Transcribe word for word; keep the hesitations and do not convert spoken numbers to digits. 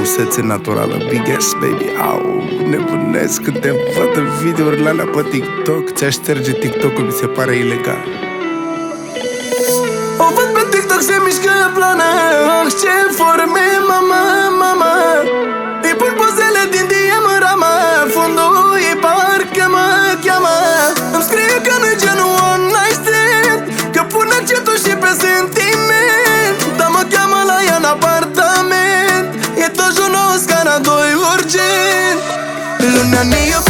frumusețe naturală. Big ass baby, au, nebunesc când te văd în videourile alea pe TikTok. Ți-aș șterge TikTok-ul, mi se pare ilegal. O văd pe TikTok, se mișcă plană. Oh, ce forme, mama, mama. Îi pun pozele din D M în rama. Fundul ei parcă mă cheamă. Îmi scrie că nu-i genul one night stand, că pun accentul și pe sentiment. Dar mă cheamă la ea în apartament. E tot junos ca la doi urgent. Luna ne